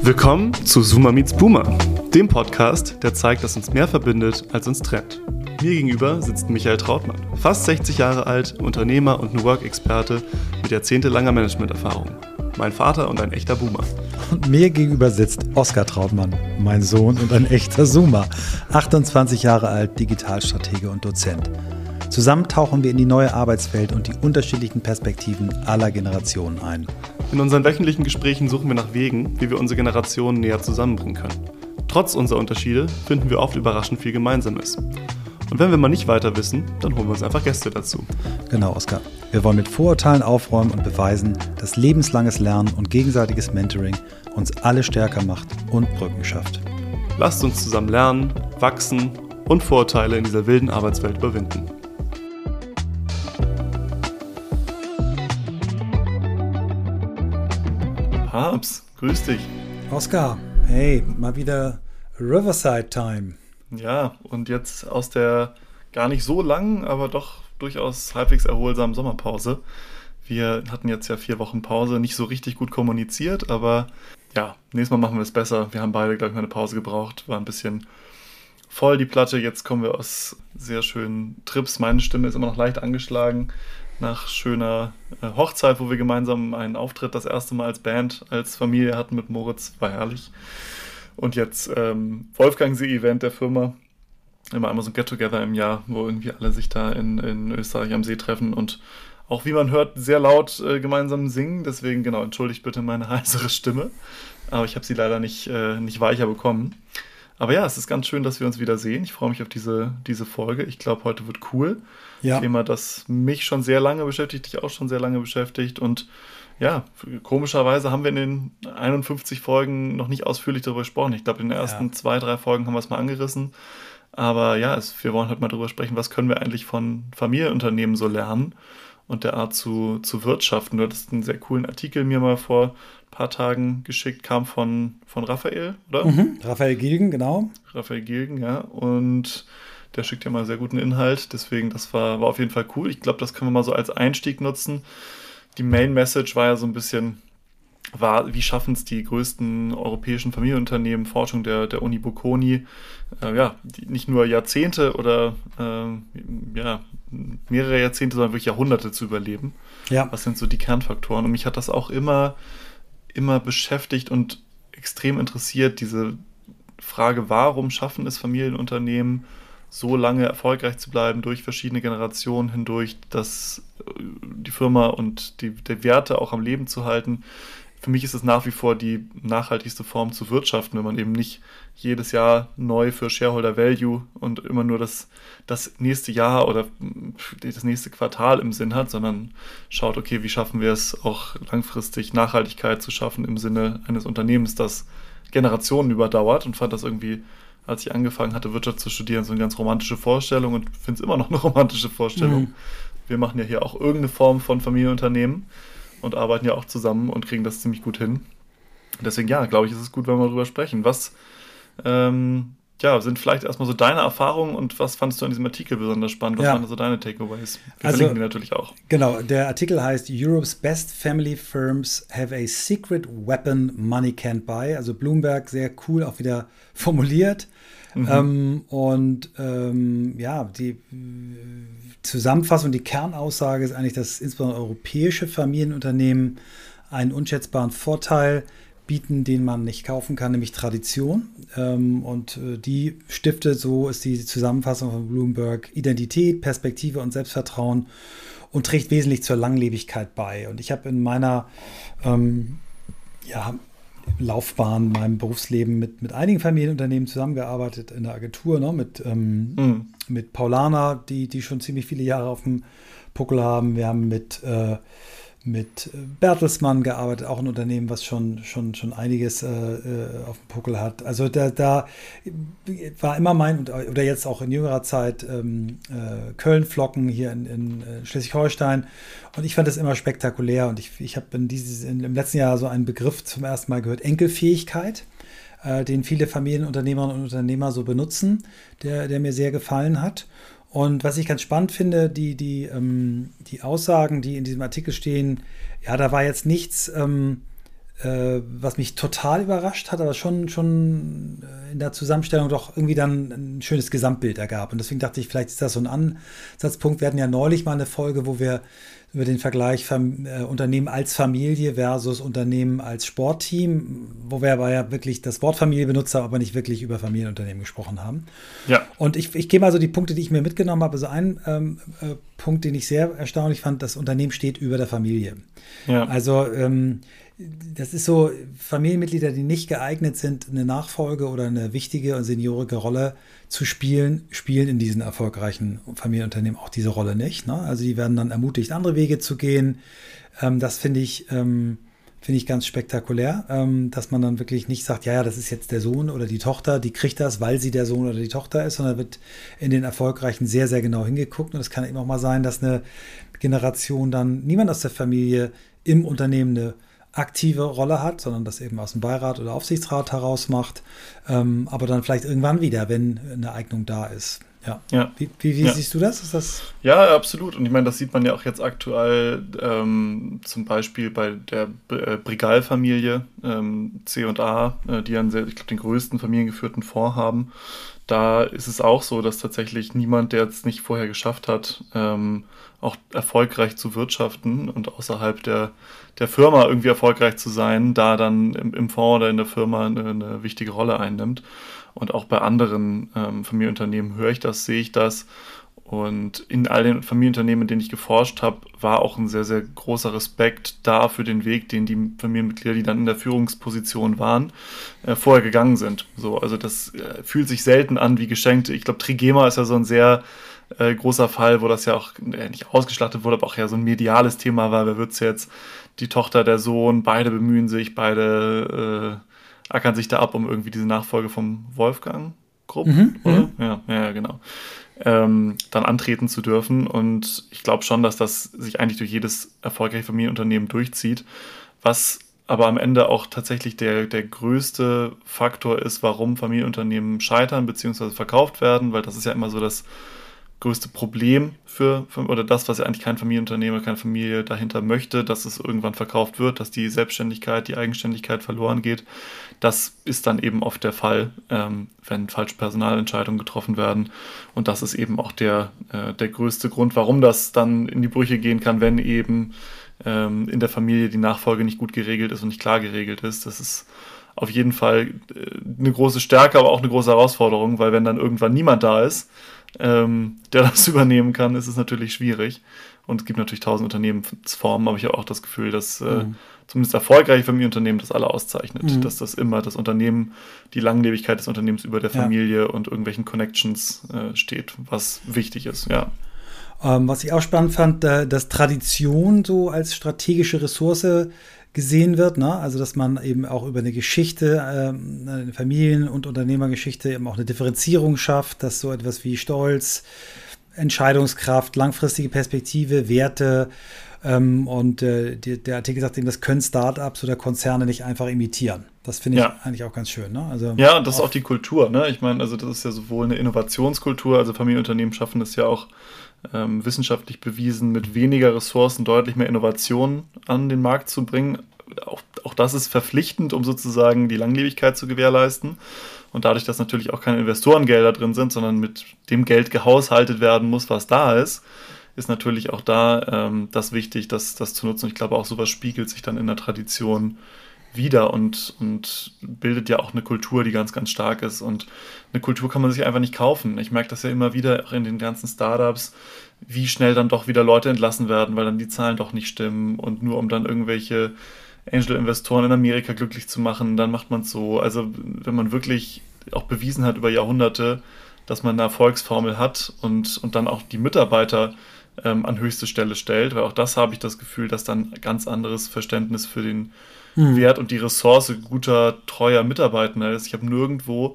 Willkommen zu Zoomer Meets Boomer, dem Podcast, der zeigt, dass uns mehr verbindet, als uns trennt. Mir gegenüber sitzt Michael Trautmann, fast 60 Jahre alt, Unternehmer und New Work-Experte mit jahrzehntelanger Managementerfahrung. Mein Vater und ein echter Boomer. Und mir gegenüber sitzt Oskar Trautmann, mein Sohn und ein echter Zoomer, 28 Jahre alt, Digitalstratege und Dozent. Zusammen tauchen wir in die neue Arbeitswelt und die unterschiedlichen Perspektiven aller Generationen ein. In unseren wöchentlichen Gesprächen suchen wir nach Wegen, wie wir unsere Generationen näher zusammenbringen können. Trotz unserer Unterschiede finden wir oft überraschend viel Gemeinsames. Und wenn wir mal nicht weiter wissen, dann holen wir uns einfach Gäste dazu. Genau, Oskar. Wir wollen mit Vorurteilen aufräumen und beweisen, dass lebenslanges Lernen und gegenseitiges Mentoring uns alle stärker macht und Brücken schafft. Lasst uns zusammen lernen, wachsen und Vorurteile in dieser wilden Arbeitswelt überwinden. Papst, grüß dich. Oskar, hey, mal wieder Riverside Time. Ja, und jetzt aus der gar nicht so langen, aber doch durchaus halbwegs erholsamen Sommerpause. Wir hatten jetzt ja 4 Wochen Pause, nicht so richtig gut kommuniziert, aber ja, nächstes Mal machen wir es besser. Wir haben beide, glaube ich, mal eine Pause gebraucht, war ein bisschen voll die Platte. Jetzt kommen wir aus sehr schönen Trips. Meine Stimme ist immer noch leicht angeschlagen nach schöner Hochzeit, wo wir gemeinsam einen Auftritt das erste Mal als Band, als Familie hatten mit Moritz, war herrlich. Und jetzt Wolfgangsee-Event der Firma, immer einmal so ein Get-Together im Jahr, wo irgendwie alle sich da in Österreich am See treffen und auch, wie man hört, sehr laut gemeinsam singen. Deswegen, genau, entschuldigt bitte meine heisere Stimme, aber ich habe sie leider nicht weicher bekommen. Aber ja, es ist ganz schön, dass wir uns wieder sehen. Ich freue mich auf diese Folge. Ich glaube, heute wird cool. Ja. Thema, das mich schon sehr lange beschäftigt, dich auch schon sehr lange beschäftigt. Und ja, komischerweise haben wir in den 51 Folgen noch nicht ausführlich darüber gesprochen. Ich glaube, in den ersten 2, 3 Folgen haben wir es mal angerissen. Aber ja, wir wollen heute mal darüber sprechen, was können wir eigentlich von Familienunternehmen so lernen und der Art zu wirtschaften. Du hattest einen sehr coolen Artikel mir mal vor ein paar Tagen geschickt, kam von Raphael, oder? Raphael Gilgen, genau. Raphael Gilgen, ja. Und der schickt ja mal sehr guten Inhalt. Deswegen, das war auf jeden Fall cool. Ich glaube, das können wir mal so als Einstieg nutzen. Die Main Message war ja so ein bisschen, wie schaffen es die größten europäischen Familienunternehmen, Forschung der Uni Bocconi, die nicht nur Jahrzehnte oder mehrere Jahrzehnte, sondern wirklich Jahrhunderte zu überleben. Ja. Was sind so die Kernfaktoren? Und mich hat das auch immer beschäftigt und extrem interessiert, diese Frage, warum schaffen es Familienunternehmen, so lange erfolgreich zu bleiben, durch verschiedene Generationen hindurch, die Firma und die Werte auch am Leben zu halten. Für mich ist es nach wie vor die nachhaltigste Form zu wirtschaften, wenn man eben nicht jedes Jahr neu für Shareholder Value und immer nur das nächste Jahr oder das nächste Quartal im Sinn hat, sondern schaut, okay, wie schaffen wir es auch langfristig Nachhaltigkeit zu schaffen im Sinne eines Unternehmens, das Generationen überdauert, und fand das irgendwie, als ich angefangen hatte, Wirtschaft zu studieren, so eine ganz romantische Vorstellung und finde es immer noch eine romantische Vorstellung. Wir machen ja hier auch irgendeine Form von Familienunternehmen und arbeiten ja auch zusammen und kriegen das ziemlich gut hin. Deswegen, glaube ich, ist es gut, wenn wir darüber sprechen. Was sind vielleicht erstmal so deine Erfahrungen und was fandest du an diesem Artikel besonders spannend? Was waren so deine Takeaways? Wir verlinken die natürlich auch. Genau, der Artikel heißt Europe's Best Family Firms have a secret weapon money can't buy. Also Bloomberg, sehr cool auch wieder formuliert. Die Zusammenfassung, die Kernaussage ist eigentlich, dass insbesondere europäische Familienunternehmen einen unschätzbaren Vorteil bieten, den man nicht kaufen kann, nämlich Tradition. Die stiftet, so ist die Zusammenfassung von Bloomberg, Identität, Perspektive und Selbstvertrauen und trägt wesentlich zur Langlebigkeit bei. Und ich habe in meiner Laufbahn, meinem Berufsleben mit einigen Familienunternehmen zusammengearbeitet in der Agentur, mit Paulaner, die schon ziemlich viele Jahre auf dem Puckel haben. Wir haben mit Bertelsmann gearbeitet, auch ein Unternehmen, was schon einiges auf dem Puckel hat. Also da war immer oder jetzt auch in jüngerer Zeit Köln-Flocken hier in Schleswig-Holstein, und ich fand das immer spektakulär, und ich habe im letzten Jahr so einen Begriff zum ersten Mal gehört, Enkelfähigkeit, den viele Familienunternehmerinnen und Unternehmer so benutzen, der mir sehr gefallen hat. Und was ich ganz spannend finde, die Aussagen, die in diesem Artikel stehen, ja, da war jetzt nichts was mich total überrascht hat, aber schon in der Zusammenstellung doch irgendwie dann ein schönes Gesamtbild ergab. Und deswegen dachte ich, vielleicht ist das so ein Ansatzpunkt. Wir hatten ja neulich mal eine Folge, wo wir über den Vergleich Unternehmen als Familie versus Unternehmen als Sportteam, wo wir aber ja wirklich das Wort Familie benutzt haben, aber nicht wirklich über Familienunternehmen gesprochen haben. Ja. Und ich gehe mal so die Punkte, die ich mir mitgenommen habe. Also ein Punkt, den ich sehr erstaunlich fand, das Unternehmen steht über der Familie. Ja. Also das ist so, Familienmitglieder, die nicht geeignet sind, eine Nachfolge oder eine wichtige und seniorige Rolle zu spielen in diesen erfolgreichen Familienunternehmen auch diese Rolle nicht. Ne? Also die werden dann ermutigt, andere Wege zu gehen. Das finde ich ganz spektakulär, dass man dann wirklich nicht sagt, ja, das ist jetzt der Sohn oder die Tochter, die kriegt das, weil sie der Sohn oder die Tochter ist, sondern wird in den Erfolgreichen sehr, sehr genau hingeguckt. Und es kann eben auch mal sein, dass eine Generation dann niemand aus der Familie im Unternehmen eine aktive Rolle hat, sondern das eben aus dem Beirat oder Aufsichtsrat heraus macht, aber dann vielleicht irgendwann wieder, wenn eine Eignung da ist. Ja. Ja. Wie siehst du das? Ist das? Ja, absolut. Und ich meine, das sieht man ja auch jetzt aktuell zum Beispiel bei der Brigal-Familie C&A, die ja ich glaube, den größten familiengeführten Fonds haben. Da ist es auch so, dass tatsächlich niemand, der es nicht vorher geschafft hat, auch erfolgreich zu wirtschaften und außerhalb der Firma irgendwie erfolgreich zu sein, da dann im Fonds oder in der Firma eine wichtige Rolle einnimmt. Und auch bei anderen Familienunternehmen höre ich das, sehe ich das. Und in all den Familienunternehmen, in denen ich geforscht habe, war auch ein sehr, sehr großer Respekt da für den Weg, den die Familienmitglieder, die dann in der Führungsposition waren, vorher gegangen sind. So, also das fühlt sich selten an wie geschenkt. Ich glaube, Trigema ist ja so ein sehr großer Fall, wo das ja auch nicht ausgeschlachtet wurde, aber auch ja so ein mediales Thema war. Wer wird's jetzt? Die Tochter, der Sohn, beide bemühen sich, beide ackern sich da ab, um irgendwie diese Nachfolge vom Wolfgang Grupp, oder? Ja, genau. Dann antreten zu dürfen. Und ich glaube schon, dass das sich eigentlich durch jedes erfolgreiche Familienunternehmen durchzieht, was aber am Ende auch tatsächlich der größte Faktor ist, warum Familienunternehmen scheitern bzw. verkauft werden, weil das ist ja immer so das größte Problem oder das, was ja eigentlich kein Familienunternehmer, keine Familie dahinter möchte, dass es irgendwann verkauft wird, dass die Selbstständigkeit, die Eigenständigkeit verloren geht. Das ist dann eben oft der Fall, wenn falsche Personalentscheidungen getroffen werden. Und das ist eben auch der größte Grund, warum das dann in die Brüche gehen kann, wenn eben in der Familie die Nachfolge nicht gut geregelt ist und nicht klar geregelt ist. Das ist auf jeden Fall eine große Stärke, aber auch eine große Herausforderung, weil wenn dann irgendwann niemand da ist, der das übernehmen kann, ist es natürlich schwierig. Und es gibt natürlich 1000 Unternehmensformen, aber ich habe auch das Gefühl, dass zumindest erfolgreiche Familienunternehmen das alle auszeichnet, dass das immer das Unternehmen, die Langlebigkeit des Unternehmens über der Familie und irgendwelchen Connections steht, was wichtig ist, ja. Was ich auch spannend fand, dass Tradition so als strategische Ressource gesehen wird, ne? Also dass man eben auch über eine Geschichte, eine Familien- und Unternehmergeschichte eben auch eine Differenzierung schafft, dass so etwas wie Stolz, Entscheidungskraft, langfristige Perspektive, Werte und der Artikel sagt eben, das können Startups oder Konzerne nicht einfach imitieren. Das finde ich eigentlich auch ganz schön. Ne? Also ja, und das ist auch die Kultur. Ne? Ich meine, also das ist ja sowohl eine Innovationskultur, also Familienunternehmen schaffen es ja auch wissenschaftlich bewiesen, mit weniger Ressourcen deutlich mehr Innovationen an den Markt zu bringen. Auch das ist verpflichtend, um sozusagen die Langlebigkeit zu gewährleisten. Und dadurch, dass natürlich auch keine Investorengelder drin sind, sondern mit dem Geld gehaushaltet werden muss, was da ist natürlich auch da das wichtig, das zu nutzen. Ich glaube, auch sowas spiegelt sich dann in der Tradition wieder und bildet ja auch eine Kultur, die ganz, ganz stark ist. Und eine Kultur kann man sich einfach nicht kaufen. Ich merke das ja immer wieder auch in den ganzen Startups, wie schnell dann doch wieder Leute entlassen werden, weil dann die Zahlen doch nicht stimmen. Und nur um dann irgendwelche Angel-Investoren in Amerika glücklich zu machen, dann macht man es so. Also wenn man wirklich auch bewiesen hat über Jahrhunderte, dass man eine Erfolgsformel hat und dann auch die Mitarbeiter an höchste Stelle stellt, weil auch das habe ich das Gefühl, dass dann ein ganz anderes Verständnis für den Wert und die Ressource guter, treuer Mitarbeiter ist. Ich habe nirgendwo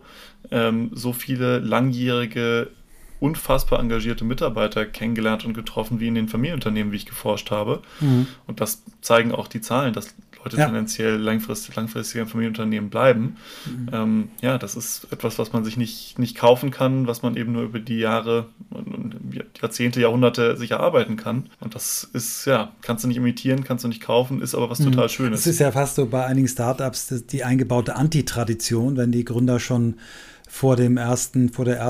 so viele langjährige, unfassbar engagierte Mitarbeiter kennengelernt und getroffen wie in den Familienunternehmen, wie ich geforscht habe. Und das zeigen auch die Zahlen, dass Leute tendenziell langfristig im Familienunternehmen bleiben. Das ist etwas, was man sich nicht kaufen kann, was man eben nur über die Jahre und Jahrzehnte, Jahrhunderte sich erarbeiten kann. Und das ist, kannst du nicht imitieren, kannst du nicht kaufen, ist aber was total Schönes. Es ist ja fast so bei einigen Startups die eingebaute Antitradition, wenn die Gründer schon vor der ersten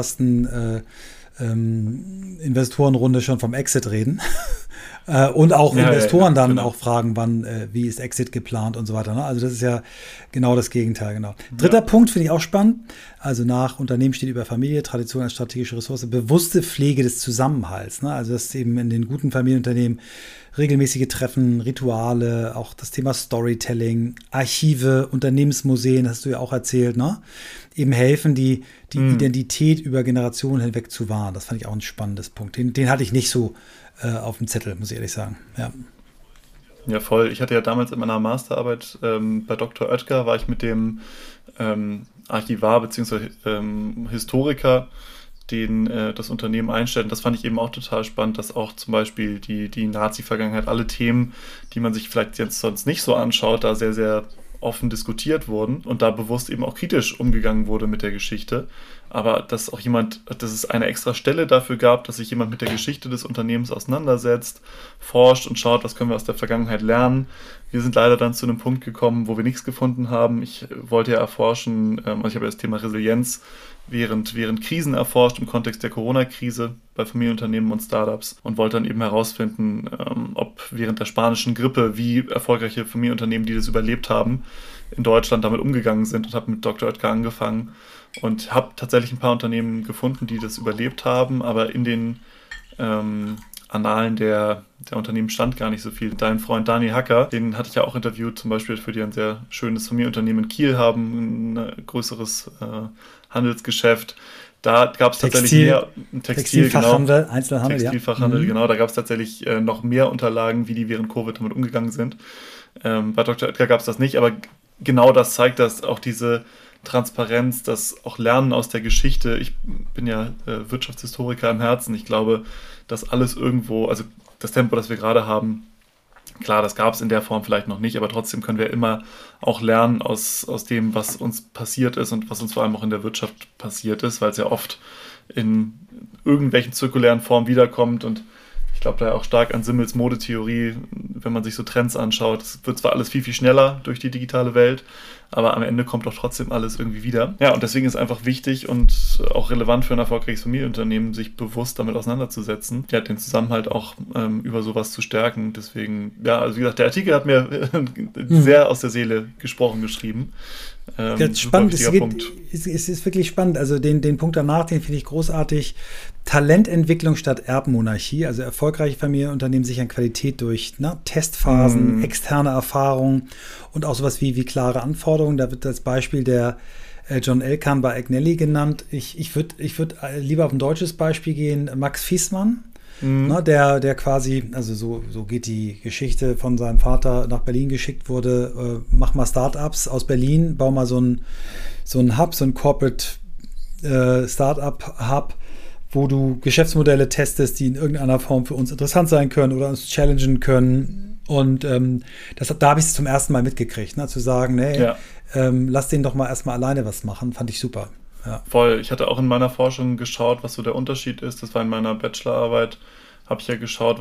Investorenrunde schon vom Exit reden. Und auch Investoren dann auch fragen, wie ist Exit geplant und so weiter. Ne? Also das ist ja genau das Gegenteil. Genau. Dritter Punkt finde ich auch spannend. Also nach Unternehmen steht über Familie, Tradition als strategische Ressource, bewusste Pflege des Zusammenhalts. Ne? Also dass eben in den guten Familienunternehmen regelmäßige Treffen, Rituale, auch das Thema Storytelling, Archive, Unternehmensmuseen, hast du ja auch erzählt, ne? Eben helfen, die Identität über Generationen hinweg zu wahren. Das fand ich auch ein spannendes Punkt. Den hatte ich nicht so auf dem Zettel, muss ich ehrlich sagen. Ja, voll. Ich hatte ja damals in meiner Masterarbeit bei Dr. Oetker, war ich mit dem Archivar bzw. Historiker, den das Unternehmen einstellt. Und das fand ich eben auch total spannend, dass auch zum Beispiel die Nazi-Vergangenheit, alle Themen, die man sich vielleicht jetzt sonst nicht so anschaut, da sehr, sehr offen diskutiert wurden und da bewusst eben auch kritisch umgegangen wurde mit der Geschichte. Aber dass es eine extra Stelle dafür gab, dass sich jemand mit der Geschichte des Unternehmens auseinandersetzt, forscht und schaut, was können wir aus der Vergangenheit lernen. Wir sind leider dann zu einem Punkt gekommen, wo wir nichts gefunden haben. Ich wollte ja erforschen, ich habe ja das Thema Resilienz während Krisen erforscht im Kontext der Corona-Krise bei Familienunternehmen und Startups und wollte dann eben herausfinden, ob während der spanischen Grippe, wie erfolgreiche Familienunternehmen, die das überlebt haben, in Deutschland damit umgegangen sind, und habe mit Dr. Oetker angefangen und habe tatsächlich ein paar Unternehmen gefunden, die das überlebt haben, aber in den Annalen der Unternehmen stand gar nicht so viel. Dein Freund Daniel Hacker, den hatte ich ja auch interviewt, zum Beispiel für die ein sehr schönes Familienunternehmen in Kiel haben, ein größeres Handelsgeschäft. Da gab es tatsächlich mehr Textilfachhandel, Einzelhandel. Textilfachhandel, genau. Da gab es tatsächlich noch mehr Unterlagen, wie die während Covid damit umgegangen sind. Bei Dr. Oetker gab es das nicht, aber genau das zeigt, dass auch diese Transparenz, das auch Lernen aus der Geschichte. Ich bin ja Wirtschaftshistoriker im Herzen. Ich glaube, dass alles irgendwo, also das Tempo, das wir gerade haben, klar, das gab es in der Form vielleicht noch nicht, aber trotzdem können wir immer auch lernen aus dem, was uns passiert ist und was uns vor allem auch in der Wirtschaft passiert ist, weil es ja oft in irgendwelchen zirkulären Formen wiederkommt. Und ich glaube da auch stark an Simmels Modetheorie, wenn man sich so Trends anschaut. Es wird zwar alles viel, viel schneller durch die digitale Welt, aber am Ende kommt doch trotzdem alles irgendwie wieder. Ja, und deswegen ist einfach wichtig und auch relevant für ein erfolgreiches Familienunternehmen, sich bewusst damit auseinanderzusetzen, ja, den Zusammenhalt auch über sowas zu stärken. Deswegen, ja, also wie gesagt, der Artikel hat mir sehr aus der Seele gesprochen, geschrieben. Spannend, es ist wirklich spannend. Also den Punkt danach, den finde ich großartig. Talententwicklung statt Erbmonarchie. Also erfolgreiche Familienunternehmen sichern Qualität durch Testphasen, externe Erfahrungen und auch sowas wie klare Anforderungen. Da wird das Beispiel der John Elkann bei Agnelli genannt. Ich würd lieber auf ein deutsches Beispiel gehen. Max Fiesmann. Der quasi, also so geht die Geschichte, von seinem Vater nach Berlin geschickt wurde, mach mal Startups aus Berlin, bau mal so ein Hub, so ein Corporate Startup-Hub, wo du Geschäftsmodelle testest, die in irgendeiner Form für uns interessant sein können oder uns challengen können. Und da habe ich es zum ersten Mal mitgekriegt, zu sagen, lass den doch mal erstmal alleine was machen, fand ich super. Ja. Voll. Ich hatte auch in meiner Forschung geschaut, was so der Unterschied ist. Das war in meiner Bachelorarbeit, habe ich ja geschaut,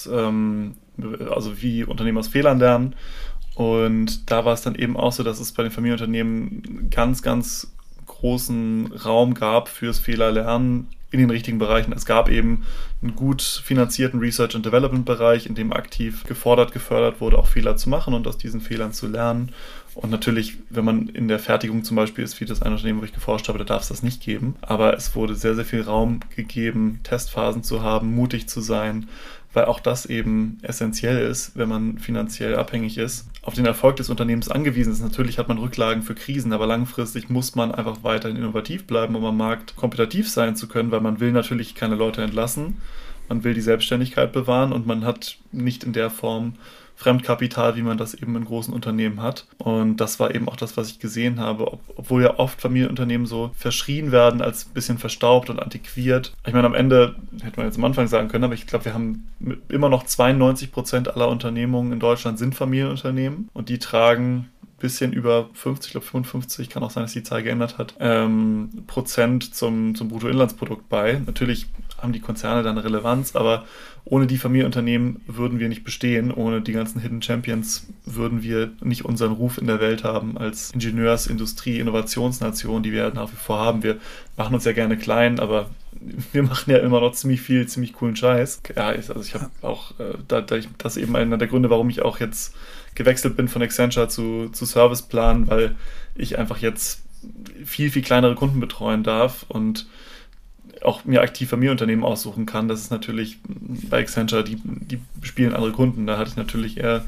wie Unternehmen aus Fehlern lernen. Und da war es dann eben auch so, dass es bei den Familienunternehmen ganz, ganz großen Raum gab fürs Fehlerlernen in den richtigen Bereichen. Es gab eben einen gut finanzierten Research- and Development-Bereich, in dem aktiv gefördert wurde, auch Fehler zu machen und aus diesen Fehlern zu lernen. Und natürlich, wenn man in der Fertigung zum Beispiel ist, wie das ein Unternehmen, wo ich geforscht habe, da darf es das nicht geben. Aber es wurde sehr, sehr viel Raum gegeben, Testphasen zu haben, mutig zu sein, weil auch das eben essentiell ist, wenn man finanziell abhängig ist, auf den Erfolg des Unternehmens angewiesen ist. Natürlich hat man Rücklagen für Krisen, aber langfristig muss man einfach weiterhin innovativ bleiben, um am Markt kompetitiv sein zu können, weil man will natürlich keine Leute entlassen. man will die Selbstständigkeit bewahren und man hat nicht in der Form Fremdkapital, wie man das eben in großen Unternehmen hat. Und das war eben auch das, was ich gesehen habe, obwohl ja oft Familienunternehmen so verschrien werden als ein bisschen verstaubt und antiquiert. Ich meine, am Ende hätte man jetzt am Anfang sagen können, aber ich glaube, wir haben immer noch 92% aller Unternehmungen in Deutschland sind Familienunternehmen und die tragen bisschen über 50, ich glaube 55, kann auch sein, dass die Zahl geändert hat, Prozent zum Bruttoinlandsprodukt bei. Natürlich haben die Konzerne dann eine Relevanz, aber ohne die Familienunternehmen würden wir nicht bestehen. Ohne die ganzen Hidden Champions würden wir nicht unseren Ruf in der Welt haben als Ingenieurs-, Industrie-, Innovationsnation, die wir nach wie vor haben. Wir machen uns ja gerne klein, aber wir machen ja immer noch ziemlich coolen Scheiß. Ja, also ich habe auch, das ist eben einer der Gründe, warum ich auch jetzt gewechselt bin von Accenture zu Serviceplan, weil ich einfach jetzt viel kleinere Kunden betreuen darf und auch mir aktiv Familienunternehmen aussuchen kann. Das ist natürlich bei Accenture, die spielen andere Kunden. Da hatte ich natürlich eher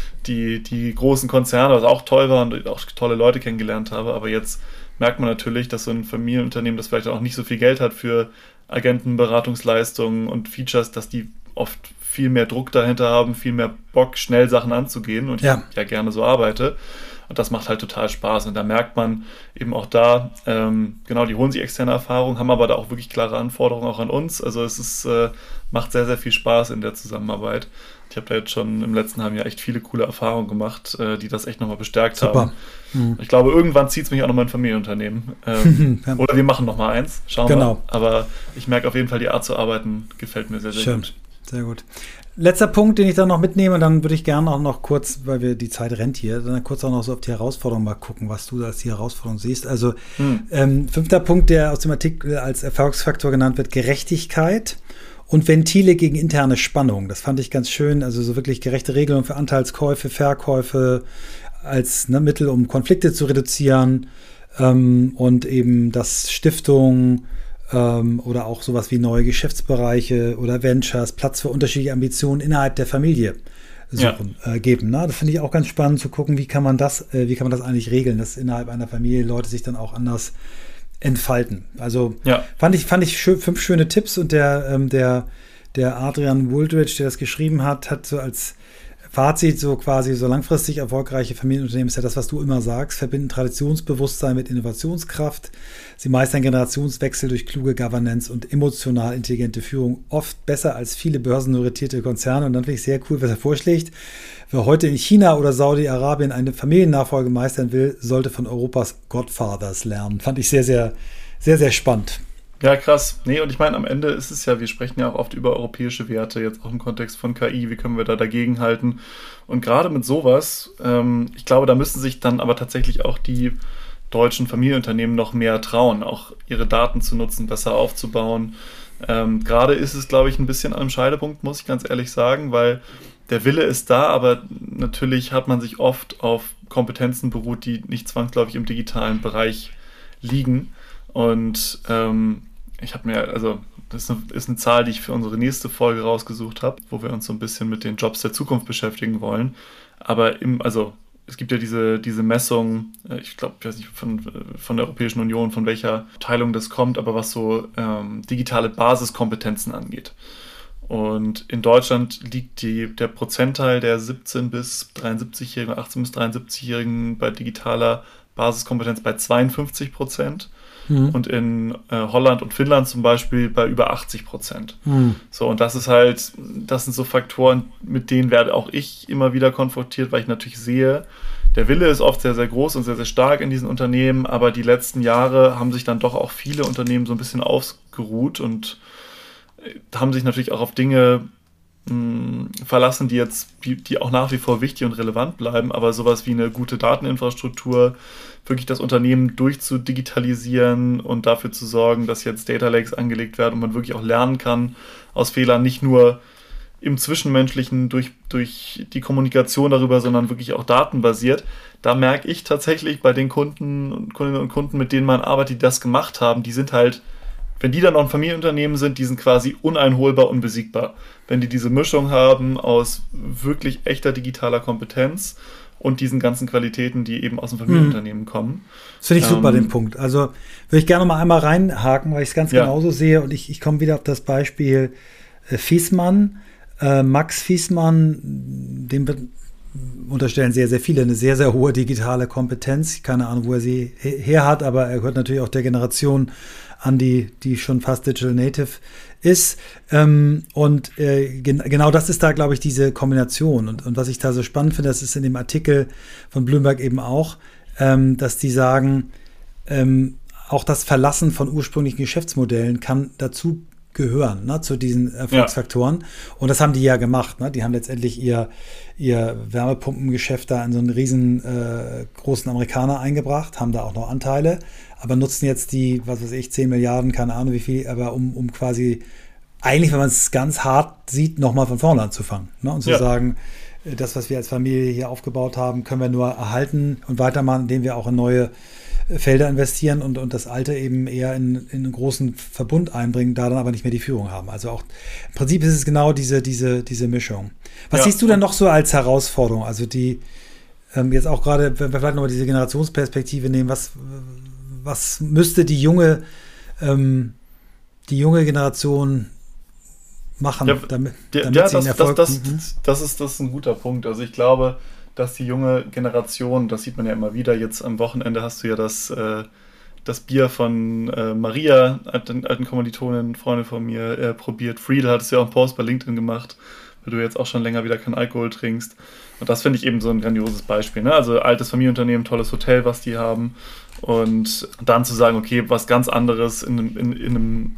die großen Konzerne, was auch toll war und auch tolle Leute kennengelernt habe. Aber jetzt merkt man natürlich, dass so ein Familienunternehmen, das vielleicht auch nicht so viel Geld hat für Agentenberatungsleistungen und Features, dass die oft viel mehr Druck dahinter haben, viel mehr Bock, schnell Sachen anzugehen und ich ja gerne so arbeite. Und das macht halt total Spaß. Und da merkt man eben auch da, genau, die holen sich externe Erfahrung, haben aber da auch wirklich klare Anforderungen auch an uns. Also es ist, macht sehr, sehr viel Spaß in der Zusammenarbeit. Ich habe da jetzt schon im letzten halben Jahr echt viele coole Erfahrungen gemacht, die das echt nochmal bestärkt haben. Mhm. Ich glaube, irgendwann zieht es mich auch nochmal in ein Familienunternehmen. Oder wir machen nochmal eins, schauen wir. Aber ich merke auf jeden Fall, die Art zu arbeiten gefällt mir sehr, sehr gut. Sehr gut. Letzter Punkt, den ich dann noch mitnehme, dann würde ich gerne auch noch kurz, weil die Zeit rennt hier, dann kurz auch noch so auf die Herausforderung mal gucken, was du da als die Herausforderung siehst. Also 5. Punkt, der aus dem Artikel als Erfolgsfaktor genannt wird, Gerechtigkeit und Ventile gegen interne Spannung. Das fand ich ganz schön, also so wirklich gerechte Regelungen für Anteilskäufe, Verkäufe als Mittel, um Konflikte zu reduzieren und eben das Stiftung oder auch sowas wie neue Geschäftsbereiche oder Ventures, Platz für unterschiedliche Ambitionen innerhalb der Familie geben. Ne? Das finde ich auch ganz spannend zu gucken, wie kann man das eigentlich regeln, dass innerhalb einer Familie Leute sich dann auch anders entfalten. Also fand ich 5 schöne Tipps und der Adrian Wooldridge, der das geschrieben hat so als Fazit so quasi, so langfristig erfolgreiche Familienunternehmen ist ja das, was du immer sagst, verbinden Traditionsbewusstsein mit Innovationskraft. Sie meistern Generationswechsel durch kluge Governance und emotional intelligente Führung oft besser als viele börsennotierte Konzerne. Und dann finde ich sehr cool, was er vorschlägt. Wer heute in China oder Saudi-Arabien eine Familiennachfolge meistern will, sollte von Europas Godfathers lernen. Fand ich sehr, sehr, sehr, sehr spannend. Ja, krass. Nee, und ich meine, am Ende ist es ja, wir sprechen ja auch oft über europäische Werte, jetzt auch im Kontext von KI, wie können wir da dagegenhalten? Und gerade mit sowas, ich glaube, da müssen sich dann aber tatsächlich auch die deutschen Familienunternehmen noch mehr trauen, auch ihre Daten zu nutzen, besser aufzubauen. Gerade ist es, glaube ich, ein bisschen am Scheidepunkt, muss ich ganz ehrlich sagen, weil der Wille ist da, aber natürlich hat man sich oft auf Kompetenzen beruht, die nicht zwangsläufig im digitalen Bereich liegen. Und ich habe mir, also das ist eine Zahl, die ich für unsere nächste Folge rausgesucht habe, wo wir uns so ein bisschen mit den Jobs der Zukunft beschäftigen wollen. Aber es gibt ja diese Messung, ich glaube, ich weiß nicht, von der Europäischen Union, von welcher Teilung das kommt, aber was so digitale Basiskompetenzen angeht. Und in Deutschland liegt der Prozentteil der 17- bis 73-Jährigen, 18- bis 73-Jährigen bei digitaler Basiskompetenz bei 52%. Und in Holland und Finnland zum Beispiel bei über 80%. So, und das sind so Faktoren, mit denen werde auch ich immer wieder konfrontiert, weil ich natürlich sehe, der Wille ist oft sehr, sehr groß und sehr, sehr stark in diesen Unternehmen, aber die letzten Jahre haben sich dann doch auch viele Unternehmen so ein bisschen ausgeruht und haben sich natürlich auch auf Dinge verlassen, die auch nach wie vor wichtig und relevant bleiben, aber sowas wie eine gute Dateninfrastruktur, wirklich das Unternehmen durchzudigitalisieren und dafür zu sorgen, dass jetzt Data Lakes angelegt werden und man wirklich auch lernen kann aus Fehlern, nicht nur im Zwischenmenschlichen durch die Kommunikation darüber, sondern wirklich auch datenbasiert. Da merke ich tatsächlich bei den Kundinnen und Kunden, mit denen man arbeitet, die das gemacht haben, die sind halt, wenn die dann noch ein Familienunternehmen sind, die sind quasi uneinholbar, unbesiegbar. Wenn die diese Mischung haben aus wirklich echter digitaler Kompetenz und diesen ganzen Qualitäten, die eben aus dem Familienunternehmen kommen. Das finde ich super, den Punkt. Also würde ich gerne noch mal einmal reinhaken, weil ich es ganz genauso sehe und ich komme wieder auf das Beispiel Fiesmann. Max Fiesmann, dem unterstellen sehr, sehr viele eine sehr, sehr hohe digitale Kompetenz. Keine Ahnung, wo er sie her hat, aber er gehört natürlich auch der Generation an, die schon fast Digital Native ist. Genau das ist da, glaube ich, diese Kombination. Und was ich da so spannend finde, das ist in dem Artikel von Bloomberg eben auch, dass die sagen, auch das Verlassen von ursprünglichen Geschäftsmodellen kann dazu gehören, ne, zu diesen Erfolgsfaktoren. Ja. Und das haben die ja gemacht. Ne? Die haben letztendlich ihr Wärmepumpengeschäft da in so einen riesengroßen Amerikaner eingebracht, haben da auch noch Anteile, aber nutzen jetzt die, 10 Milliarden, keine Ahnung wie viel, aber um quasi, eigentlich, wenn man es ganz hart sieht, nochmal von vorne anzufangen. Ne? Und zu sagen, das, was wir als Familie hier aufgebaut haben, können wir nur erhalten und weitermachen, indem wir auch in neue Felder investieren und das Alte eben eher in einen großen Verbund einbringen, da dann aber nicht mehr die Führung haben. Also auch im Prinzip ist es genau diese Mischung. Was siehst du denn noch so als Herausforderung? Also die jetzt auch gerade, wenn wir vielleicht nochmal diese Generationsperspektive nehmen, was müsste die junge Generation machen, damit sie einen Erfolg... Das ist ein guter Punkt. Also ich glaube, dass die junge Generation, das sieht man ja immer wieder, jetzt am Wochenende hast du ja das Bier von Maria, alten Kommilitonin, Freundin von mir, probiert. Friedel hattest ja auch einen Post bei LinkedIn gemacht, weil du jetzt auch schon länger wieder keinen Alkohol trinkst. Und das finde ich eben so ein grandioses Beispiel. Ne? Also altes Familienunternehmen, tolles Hotel, was die haben. Und dann zu sagen, okay, was ganz anderes in einem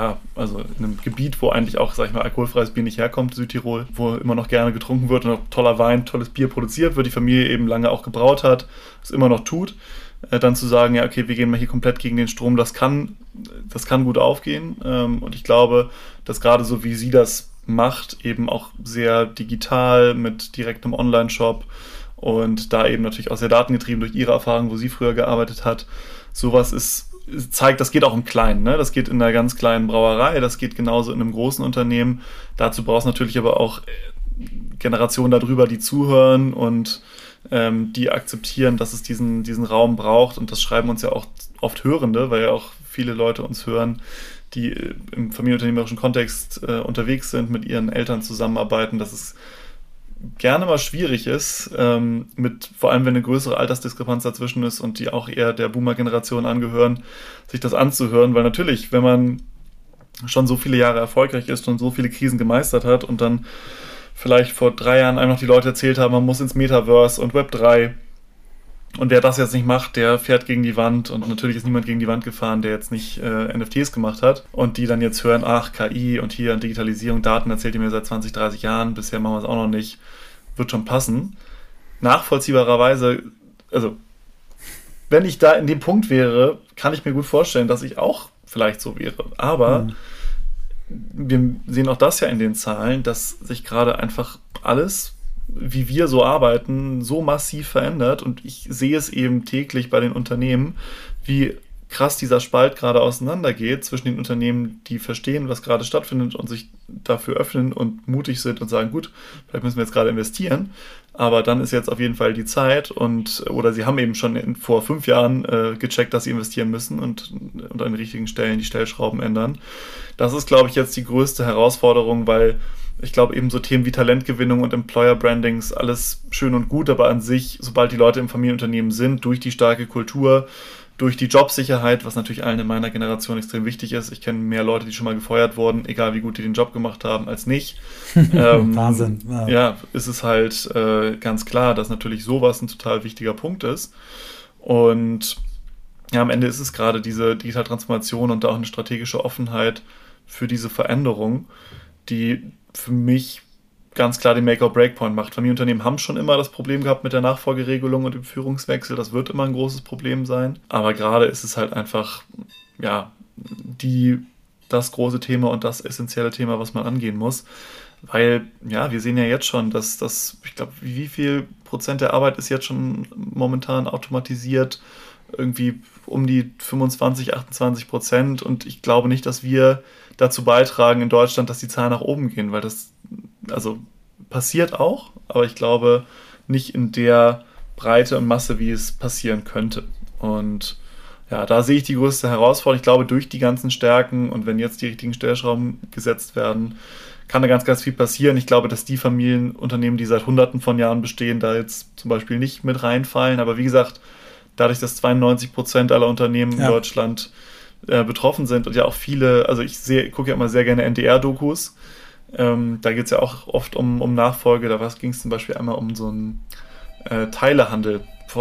Gebiet, wo eigentlich auch, sag ich mal, alkoholfreies Bier nicht herkommt, Südtirol, wo immer noch gerne getrunken wird und auch toller Wein, tolles Bier produziert wird, die Familie eben lange auch gebraut hat, es immer noch tut, dann zu sagen, ja, okay, wir gehen mal hier komplett gegen den Strom, das kann gut aufgehen. Und ich glaube, dass gerade so wie sie das macht, eben auch sehr digital mit direktem Online-Shop, und da eben natürlich auch sehr datengetrieben durch ihre Erfahrung, wo sie früher gearbeitet hat. Sowas zeigt, das geht auch im Kleinen. Ne? Das geht in einer ganz kleinen Brauerei, das geht genauso in einem großen Unternehmen. Dazu brauchst du natürlich aber auch Generationen darüber, die zuhören und die akzeptieren, dass es diesen Raum braucht. Und das schreiben uns ja auch oft Hörende, weil ja auch viele Leute uns hören, die im familienunternehmerischen Kontext unterwegs sind, mit ihren Eltern zusammenarbeiten, dass es gerne mal schwierig ist, vor allem wenn eine größere Altersdiskrepanz dazwischen ist und die auch eher der Boomer-Generation angehören, sich das anzuhören, weil natürlich, wenn man schon so viele Jahre erfolgreich ist und so viele Krisen gemeistert hat und dann vielleicht vor 3 Jahren einem noch die Leute erzählt haben, man muss ins Metaverse und Web 3 und wer das jetzt nicht macht, der fährt gegen die Wand, und natürlich ist niemand gegen die Wand gefahren, der jetzt nicht NFTs gemacht hat, und die dann jetzt hören, ach, KI und hier Digitalisierung, Daten erzählt ihr mir seit 20, 30 Jahren, bisher machen wir es auch noch nicht, wird schon passen. Nachvollziehbarerweise, also wenn ich da in dem Punkt wäre, kann ich mir gut vorstellen, dass ich auch vielleicht so wäre, aber wir sehen auch das ja in den Zahlen, dass sich gerade einfach alles, wie wir so arbeiten, so massiv verändert, und ich sehe es eben täglich bei den Unternehmen, wie krass dieser Spalt gerade auseinandergeht zwischen den Unternehmen, die verstehen, was gerade stattfindet und sich dafür öffnen und mutig sind und sagen, gut, vielleicht müssen wir jetzt gerade investieren, aber dann ist jetzt auf jeden Fall die Zeit, oder sie haben eben schon vor 5 Jahren gecheckt, dass sie investieren müssen und an den richtigen Stellen die Stellschrauben ändern. Das ist, glaube ich, jetzt die größte Herausforderung, weil ich glaube, eben so Themen wie Talentgewinnung und Employer Brandings, alles schön und gut, aber an sich, sobald die Leute im Familienunternehmen sind, durch die starke Kultur, durch die Jobsicherheit, was natürlich allen in meiner Generation extrem wichtig ist. Ich kenne mehr Leute, die schon mal gefeuert wurden, egal wie gut die den Job gemacht haben, als nicht. Wahnsinn. Wow. Ja, ist es halt ganz klar, dass natürlich sowas ein total wichtiger Punkt ist. Und ja, am Ende ist es gerade diese Digitaltransformation und da auch eine strategische Offenheit für diese Veränderung, die für mich ganz klar den Make-or-Break-Point macht. Familienunternehmen haben schon immer das Problem gehabt mit der Nachfolgeregelung und dem Führungswechsel. Das wird immer ein großes Problem sein. Aber gerade ist es halt einfach, ja, das große Thema und das essentielle Thema, was man angehen muss. Weil, ja, wir sehen ja jetzt schon, dass ich glaube, wie viel Prozent der Arbeit ist jetzt schon momentan automatisiert? Irgendwie um die 25-28%. Und ich glaube nicht, dass wir dazu beitragen in Deutschland, dass die Zahlen nach oben gehen, weil das passiert auch, aber ich glaube nicht in der Breite und Masse, wie es passieren könnte. Und ja, da sehe ich die größte Herausforderung. Ich glaube, durch die ganzen Stärken und wenn jetzt die richtigen Stellschrauben gesetzt werden, kann da ganz, ganz viel passieren. Ich glaube, dass die Familienunternehmen, die seit Hunderten von Jahren bestehen, da jetzt zum Beispiel nicht mit reinfallen. Aber wie gesagt, dadurch, dass 92% aller Unternehmen in Deutschland betroffen sind und ja auch viele, also gucke ja immer sehr gerne NDR-Dokus. Da geht es ja auch oft um Nachfolge. Da ging es zum Beispiel einmal um so einen Teilehandel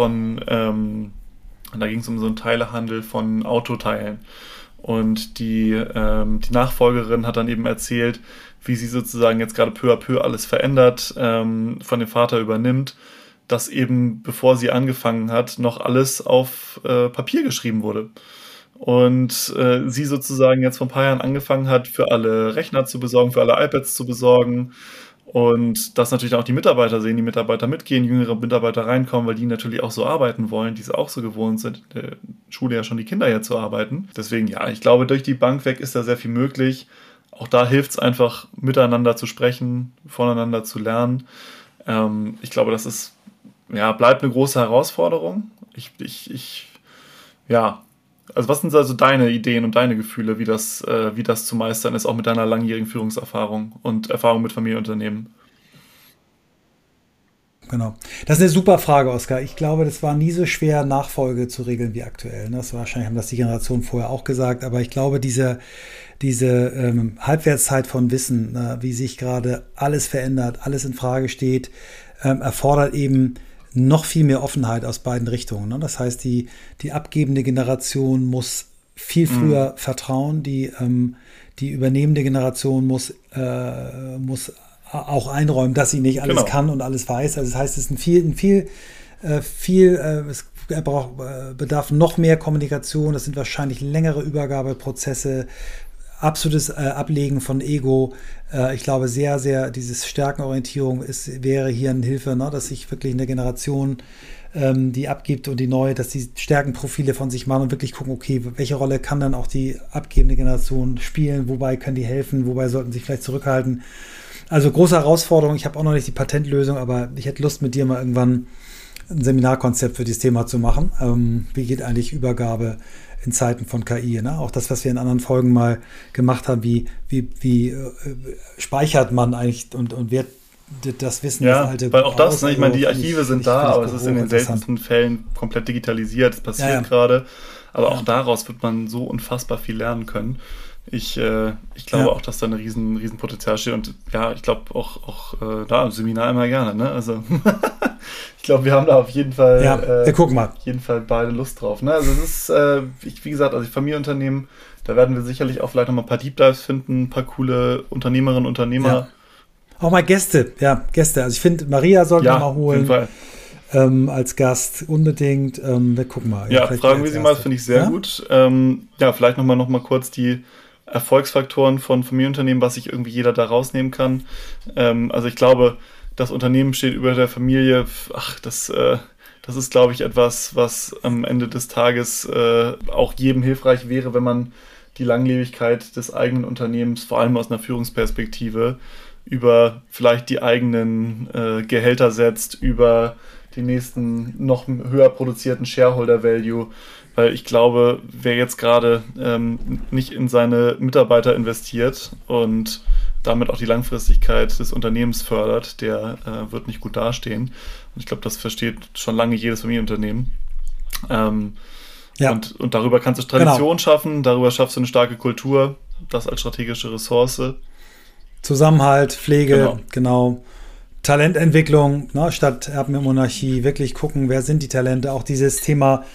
da ging es um so einen Teilehandel von Autoteilen. Und die Nachfolgerin hat dann eben erzählt, wie sie sozusagen jetzt gerade peu à peu alles verändert, von dem Vater übernimmt, dass eben, bevor sie angefangen hat, noch alles auf Papier geschrieben wurde. Und sie sozusagen jetzt vor ein paar Jahren angefangen hat, für alle Rechner zu besorgen, für alle iPads zu besorgen. Und das natürlich auch die Mitarbeiter sehen, die Mitarbeiter mitgehen, jüngere Mitarbeiter reinkommen, weil die natürlich auch so arbeiten wollen, die es auch so gewohnt sind, in der Schule ja schon die Kinder hier zu arbeiten. Deswegen, ja, ich glaube, durch die Bank weg ist da sehr viel möglich. Auch da hilft es einfach, miteinander zu sprechen, voneinander zu lernen. Ich glaube, das ist, bleibt eine große Herausforderung. Also was sind also deine Ideen und deine Gefühle, wie das zu meistern ist, auch mit deiner langjährigen Führungserfahrung und Erfahrung mit Familienunternehmen? Genau. Das ist eine super Frage, Oskar. Ich glaube, das war nie so schwer, Nachfolge zu regeln wie aktuell. Wahrscheinlich haben das die Generationen vorher auch gesagt, aber ich glaube, diese Halbwertszeit von Wissen, wie sich gerade alles verändert, alles in Frage steht, erfordert eben noch viel mehr Offenheit aus beiden Richtungen. Das heißt, die abgebende Generation muss viel früher vertrauen, die übernehmende Generation muss auch einräumen, dass sie nicht alles kann und alles weiß. Also das heißt, es ist es bedarf noch mehr Kommunikation, das sind wahrscheinlich längere Übergabeprozesse, absolutes Ablegen von Ego. Ich glaube, sehr, sehr, diese Stärkenorientierung wäre hier eine Hilfe, dass sich wirklich eine Generation, die abgibt und die neue, dass die Stärkenprofile von sich machen und wirklich gucken, okay, welche Rolle kann dann auch die abgebende Generation spielen, wobei können die helfen, wobei sollten sie sich vielleicht zurückhalten. Also große Herausforderung, ich habe auch noch nicht die Patentlösung, aber ich hätte Lust mit dir mal irgendwann ein Seminarkonzept für dieses Thema zu machen. Wie geht eigentlich Übergabe in Zeiten von KI, Auch das, was wir in anderen Folgen mal gemacht haben, wie speichert man eigentlich und wird das Wissen, das alte weil auch das, ich meine, die Archive sind da, aber es ist in den seltensten Fällen komplett digitalisiert, es passiert gerade, aber auch daraus wird man so unfassbar viel lernen können. Ich glaube auch, dass da ein riesen Potenzial steht und ich glaube auch da im Seminar immer gerne, Also ich glaube, wir haben da auf jeden Fall guck mal. Auf jeden Fall beide Lust drauf. Also es ist, wie gesagt, also Familienunternehmen, da werden wir sicherlich auch vielleicht nochmal ein paar Deep Dives finden, ein paar coole Unternehmerinnen, Unternehmer. Ja. Auch mal Gäste. Also ich finde, Maria sollten wir mal holen. Auf jeden Fall. Als Gast unbedingt. Wir gucken mal. Fragen wir sie mal, das finde ich sehr gut. Vielleicht noch mal kurz die Erfolgsfaktoren von Familienunternehmen, was sich irgendwie jeder da rausnehmen kann. Also ich glaube, das Unternehmen steht über der Familie. Das ist, glaube ich, etwas, was am Ende des Tages auch jedem hilfreich wäre, wenn man die Langlebigkeit des eigenen Unternehmens, vor allem aus einer Führungsperspektive, über vielleicht die eigenen Gehälter setzt, über den nächsten noch höher produzierten Shareholder Value, weil ich glaube, wer jetzt gerade nicht in seine Mitarbeiter investiert und damit auch die Langfristigkeit des Unternehmens fördert, der wird nicht gut dastehen. Und ich glaube, das versteht schon lange jedes Familienunternehmen. Und darüber kannst du Tradition schaffen, darüber schaffst du eine starke Kultur, das als strategische Ressource. Zusammenhalt, Pflege, genau. Talententwicklung, statt Erbenmonarchie, wirklich gucken, wer sind die Talente. Auch dieses Thema,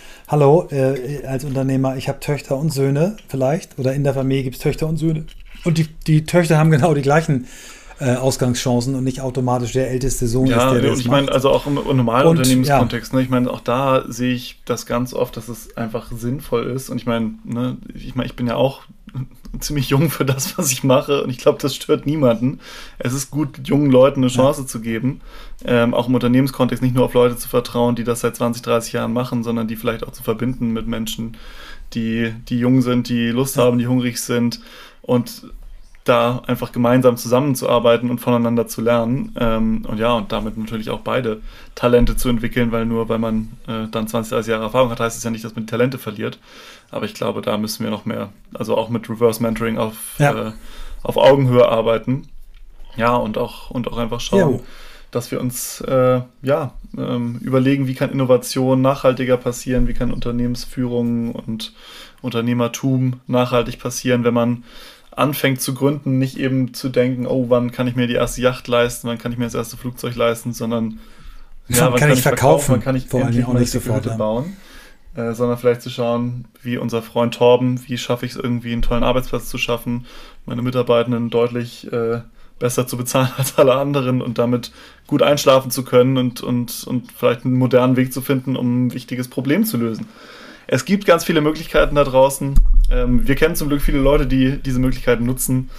als Unternehmer, ich habe Töchter und Söhne vielleicht, oder in der Familie gibt es Töchter und Söhne. Und die Töchter haben genau die gleichen Ausgangschancen und nicht automatisch der älteste Sohn ist, der das und ich meine, also auch im normalen Unternehmenskontext, ich meine, auch da sehe ich das ganz oft, dass es einfach sinnvoll ist. Und ich meine, ich bin ja auch ziemlich jung für das, was ich mache, und ich glaube, das stört niemanden. Es ist gut, jungen Leuten eine Chance zu geben, auch im Unternehmenskontext nicht nur auf Leute zu vertrauen, die das seit 20, 30 Jahren machen, sondern die vielleicht auch zu verbinden mit Menschen, die jung sind, die Lust haben, die hungrig sind, und da einfach gemeinsam zusammenzuarbeiten und voneinander zu lernen und damit natürlich auch beide Talente zu entwickeln, weil nur weil man dann 20, 30 Jahre Erfahrung hat, heißt es ja nicht, dass man die Talente verliert. Aber ich glaube, da müssen wir noch mehr, also auch mit Reverse Mentoring auf Augenhöhe arbeiten. Ja, und auch einfach schauen, dass wir uns überlegen, wie kann Innovation nachhaltiger passieren, wie kann Unternehmensführung und Unternehmertum nachhaltig passieren, wenn man anfängt zu gründen, nicht eben zu denken, oh, wann kann ich mir die erste Yacht leisten, wann kann ich mir das erste Flugzeug leisten, sondern wann kann ich verkaufen, wann kann ich endlich mal die Hütte bauen, sondern vielleicht zu schauen, wie unser Freund Torben, wie schaffe ich es irgendwie, einen tollen Arbeitsplatz zu schaffen, meine Mitarbeitenden deutlich besser zu bezahlen als alle anderen und damit gut einschlafen zu können und vielleicht einen modernen Weg zu finden, um ein wichtiges Problem zu lösen. Es gibt ganz viele Möglichkeiten da draußen. Wir kennen zum Glück viele Leute, die diese Möglichkeiten nutzen.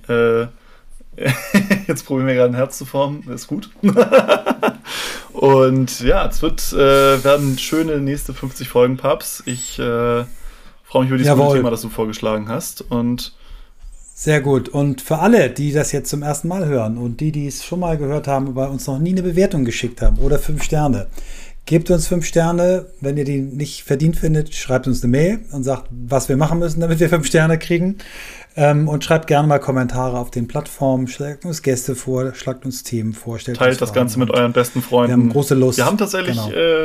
Jetzt probieren wir gerade ein Herz zu formen. Das ist gut. Und ja, es werden schöne nächste 50 Folgen, Paps. Ich freue mich über dieses Thema, das du vorgeschlagen hast. Und sehr gut. Und für alle, die das jetzt zum ersten Mal hören und die es schon mal gehört haben, aber uns noch nie eine Bewertung geschickt haben oder 5 Sterne, gebt uns 5 Sterne. Wenn ihr die nicht verdient findet, schreibt uns eine Mail und sagt, was wir machen müssen, damit wir 5 Sterne kriegen. Und schreibt gerne mal Kommentare auf den Plattformen, schlägt uns Gäste vor, schlagt uns Themen vor. Teilt das Ganze mit euren besten Freunden. Wir haben große Lust. Wir haben tatsächlich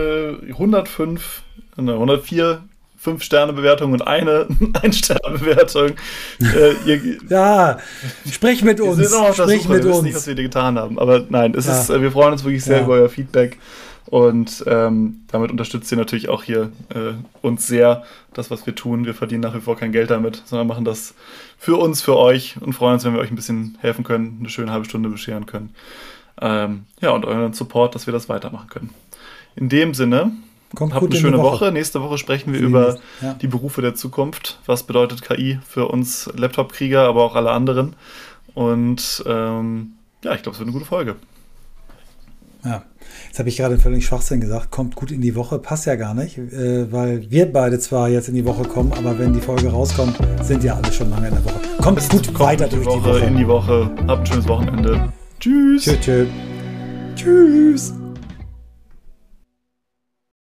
104 5-Sterne-Bewertung und eine 1-Sterne-Bewertung. Ja, sprich mit uns. Wir sind noch auf der Suche, wir wissen nicht, was wir dir getan haben. Aber nein, wir freuen uns wirklich sehr über euer Feedback. Und damit unterstützt ihr natürlich auch hier uns sehr, das, was wir tun. Wir verdienen nach wie vor kein Geld damit, sondern machen das für uns, für euch und freuen uns, wenn wir euch ein bisschen helfen können, eine schöne halbe Stunde bescheren können. Und euren Support, dass wir das weitermachen können. In dem Sinne, habt eine schöne Woche. Nächste Woche sprechen wir über die Berufe der Zukunft. Was bedeutet KI für uns Laptop-Krieger, aber auch alle anderen? Und ich glaube, es wird eine gute Folge. Ja, jetzt habe ich gerade völlig Schwachsinn gesagt. Kommt gut in die Woche, passt ja gar nicht, weil wir beide zwar jetzt in die Woche kommen, aber wenn die Folge rauskommt, sind ja alle schon lange in der Woche. Kommt weiter durch die Woche. In die Woche. Habt ein schönes Wochenende. Tschüss. Tschüss.